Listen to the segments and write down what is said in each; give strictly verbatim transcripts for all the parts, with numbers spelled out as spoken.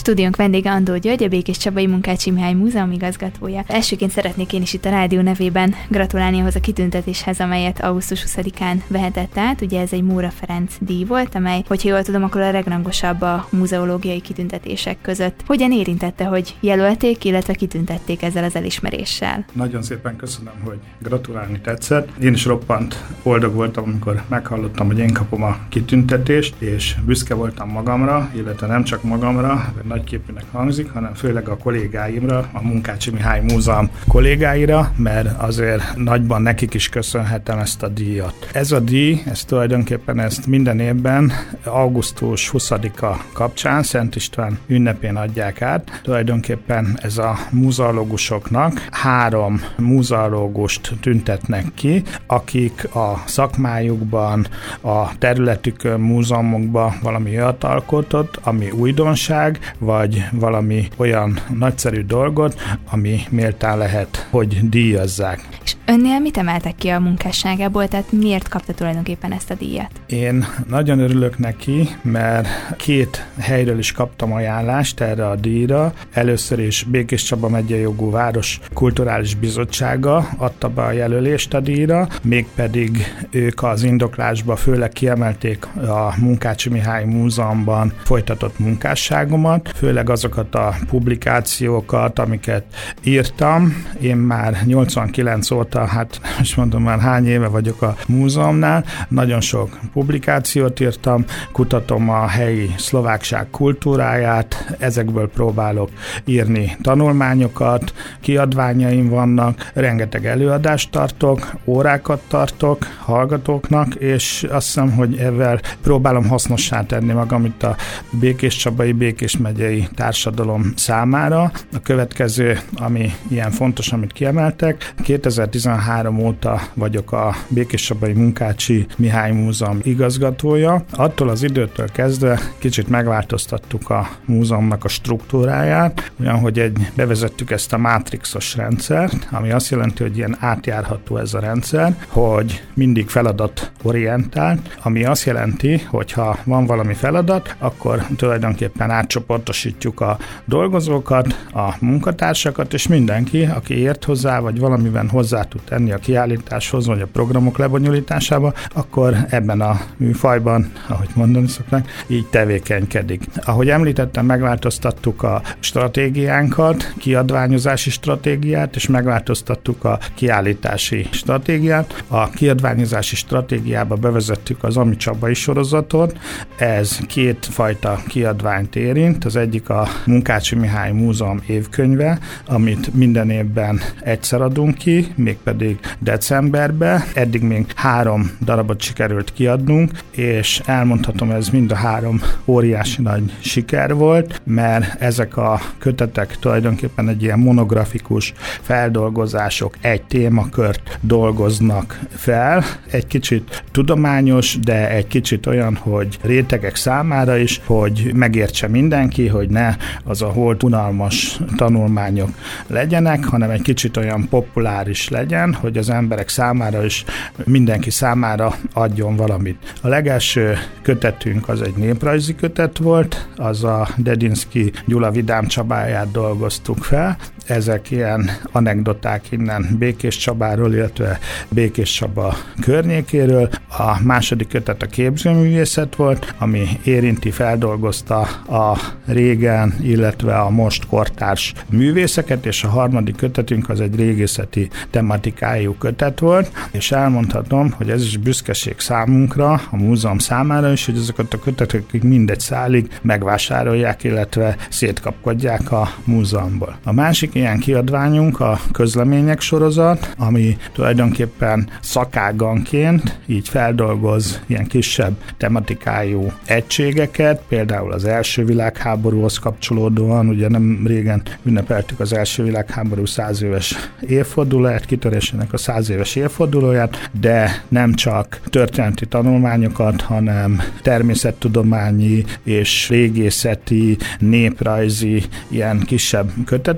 Stúdiónk vendége Andó György, a Békés Csabai Munkácsy Mihály Múzeum igazgatója. Elsőként szeretnék én is itt a rádió nevében gratulálni ahhoz a kitüntetéshez, amelyet augusztus huszadikán vehetett át. Ugye ez egy Móra Ferenc díj volt, amely, hogyha jól tudom, akkor a legrangosabb a muzeológiai kitüntetések között. Hogyan érintette, hogy jelölték, illetve kitüntették ezzel az elismeréssel? Nagyon szépen köszönöm, hogy gratulálni tetszett. Én is roppant boldog voltam, amikor meghallottam, hogy én kapom a kitüntetést, és büszke voltam magamra, illetve nem csak magamra, nagyképűnek hangzik, hanem főleg a kollégáimra, a Munkácsy Mihály Múzeum kollégáira, mert azért nagyban nekik is köszönhetem ezt a díjat. Ez a díj, ez tulajdonképpen ezt minden évben augusztus huszadika kapcsán, Szent István ünnepén adják át. Tulajdonképpen ez a muzeológusoknak három muzeológust tüntetnek ki, akik a szakmájukban, a területükön, múzeumokban valami olyat alkotott, ami újdonság, vagy valami olyan nagyszerű dolgot, ami méltán lehet, hogy díjazzák. És önnél mit emeltek ki a munkásságából, tehát miért kapta tulajdonképpen ezt a díjat? Én nagyon örülök neki, mert két helyről is kaptam ajánlást erre a díjra. Először is Békés Csaba megyei jogú város kulturális bizottsága adta be a jelölést a díjra, mégpedig ők az indoklásba főleg kiemelték a Munkácsy Mihály Múzeumban folytatott munkásságomat, főleg azokat a publikációkat, amiket írtam. Én már nyolcvankilenc óta, hát most mondom, már hány éve vagyok a múzeumnál, nagyon sok publikációt írtam, kutatom a helyi szlovákság kultúráját, ezekből próbálok írni tanulmányokat, kiadványaim vannak, rengeteg előadást tartok, órákat tartok hallgatóknak, és azt hiszem, hogy ezzel próbálom hasznossá tenni magam itt a Békés Csabai, Békés megyei társadalom számára. A következő, ami ilyen fontos, amit kiemeltek, kétezer-tizenhárom óta vagyok a Békés Csabai Munkácsy Mihály Múzeum igazgatója. Attól az időtől kezdve kicsit megváltoztattuk a múzeumnak a struktúráját, olyan, hogy egy, bevezettük ezt a mátrixos rendszert, ami azt jelenti, hogy ilyen átjárható ez a rendszer, hogy mindig feladatorientált, ami azt jelenti, hogy ha van valami feladat, akkor tulajdonképpen átcsoportosítjuk a dolgozókat, a munkatársakat, és mindenki, aki ért hozzá, vagy valamiben hozzá tud tenni a kiállításhoz, vagy a programok lebonyolításába, akkor ebben a műfajban, ahogy mondani szokták, így tevékenykedik. Ahogy említettem, megváltoztattuk a stratégiánkat, kiadványozási stratégiát, és megváltoztattuk a kiállítási stratégiát. A kiadványozási stratégiába bevezettük az Ami Csabai sorozatot. Ez kétfajta kiadványt érint. Az egyik a Munkácsy Mihály Múzeum évkönyve, amit minden évben egyszer adunk ki, mégpedig decemberben. Eddig még három darabot sikerült kiadnunk, és elmondhatom, ez mind a három óriási nagy siker volt, mert ezek a kötetek tulajdonképpen egy ilyen monografikus feldolgozások, egy témakört dolgoznak fel. Egy kicsit tudományos, de egy kicsit olyan, hogy rétegek számára is, hogy megértse mindenki, hogy ne az a holt unalmas tanulmányok legyenek, hanem egy kicsit olyan populáris legyen, hogy az emberek számára is, mindenki számára adjon valamit. A legelső kötetünk az egy néprajzi kötet volt, az a Dedinszky Gyula Vidám Csabáját dolgoztuk fel. Ezek ilyen anekdoták innen Békés Csabáról, illetve Békés Csaba környékéről. A második kötet a képzőművészet volt, ami érinti, feldolgozta a régen, illetve a most kortárs művészeket, és a harmadik kötetünk az egy régészeti tematikájú kötet volt, és elmondhatom, hogy ez is büszkeség számunkra, a múzeum számára is, hogy ezeket a köteteket mindegy szálig megvásárolják, illetve szétkapkodják a múzeumból. A másik ilyen kiadványunk a közlemények sorozat, ami tulajdonképpen szakáganként így feldolgoz ilyen kisebb tematikájú egységeket, például az első világháborúhoz kapcsolódóan, ugye nem régen ünnepeltük az első világháború száz éves évfordulóját, kitörésének a száz éves évfordulóját, de nem csak történeti tanulmányokat, hanem természettudományi és régészeti, néprajzi ilyen kisebb köteteket.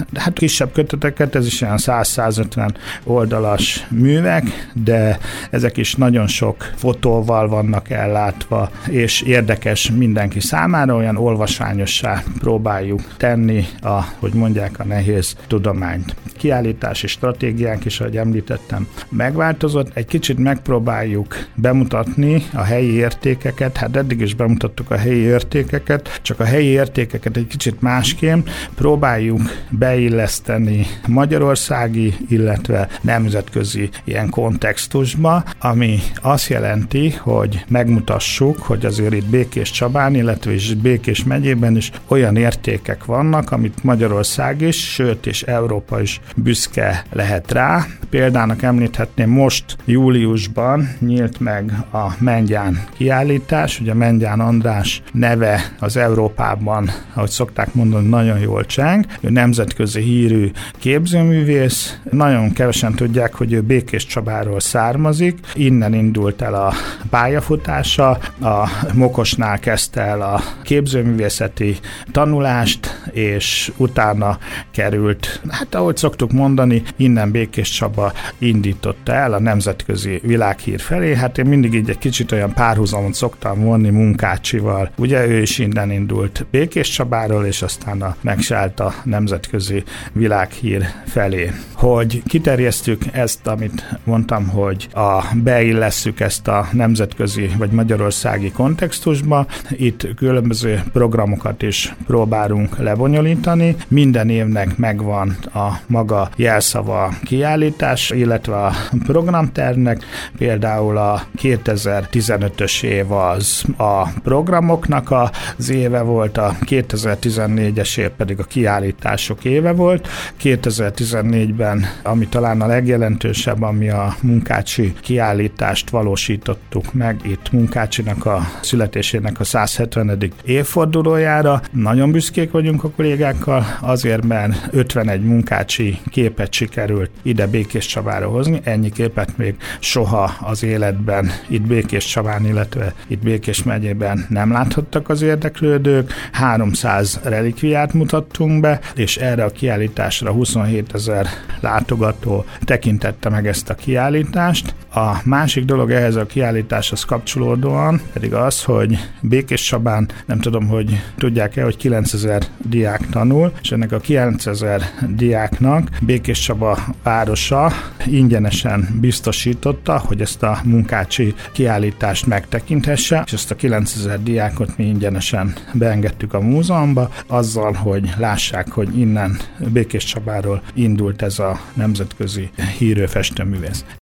hát kisebb köteteket, ez is olyan száz-százötven oldalas művek, de ezek is nagyon sok fotóval vannak ellátva, és érdekes mindenki számára, olyan olvasányossá próbáljuk tenni a, hogy mondják, a nehéz tudományt. Kiállítási stratégiánk is, ahogy említettem, megváltozott. Egy kicsit megpróbáljuk bemutatni a helyi értékeket, hát eddig is bemutattuk a helyi értékeket, csak a helyi értékeket egy kicsit másként próbáljuk beilleszteni magyarországi, illetve nemzetközi ilyen kontextusba, ami azt jelenti, hogy megmutassuk, hogy azért itt Békéscsabán, illetve is Békés megyében is olyan értékek vannak, amit Magyarország is, sőt és Európa is büszke lehet rá. Példának említhetném, most júliusban nyílt meg a Mengyán kiállítás, ugye Mengyán András neve az Európában, ahogy szokták mondani, nagyon jól cseng. Ő nemzetközi hírű képzőművész, nagyon kevesen tudják, hogy ő Békéscsabáról származik, innen indult el a pályafutása, a Mokosnál kezdte el a képzőművészeti tanulást, és utána került, hát ahogy szoktuk mondani, innen Békéscsaba indította el a nemzetközi világhír felé. Hát én mindig így egy kicsit olyan párhuzamot szoktam vonni Munkácsival. Ugye ő is innen indult Békéscsabáról, és aztán a, megszállt a nemzetközi világhír felé. Hogy kiterjesztjük ezt, amit mondtam, hogy a, beillesszük ezt a nemzetközi vagy magyarországi kontextusba, itt különböző programokat is próbálunk lebonyolítani. Minden évnek megvan a maga jelszava kiállítás, illetve a programtervnek, például a kétezer-tizenötös év az a programoknak az éve volt, a kétezer-tizennégyes év pedig a kiállítások éve volt. kétezer-tizennégyben, ami talán a legjelentősebb, ami a Munkácsi kiállítást valósítottuk meg, itt Munkácsinak a születésének a száz hetvenedik évfordulójára. Nagyon büszkék vagyunk a kollégákkal, azért, mert ötvenegy munkácsi képet sikerült ide Békéscsabára hozni. Ennyi képet még soha az életben itt Békéscsabán, illetve itt Békés megyében nem láthattak az érdeklődők. háromszáz relikviát mutattunk be, és erre a kiállításra huszonhétezer látogató tekintette meg ezt a kiállítást. A másik dolog ehhez a kiállításhoz kapcsolódóan pedig az, hogy Békéscsabán, nem tudom, hogy tudják-e, hogy kilencezer diák tanul, és ennek a kilencezer diáknak Békéscsaba városa ingyenesen biztosította, hogy ezt a munkácsi kiállítást megtekinthesse, és ezt a kilencezer diákot mi ingyenesen beengedtük a múzeumba, azzal, hogy lássák, hogy innen Békéscsabáról indult ez a nemzetközi hírű festőművész.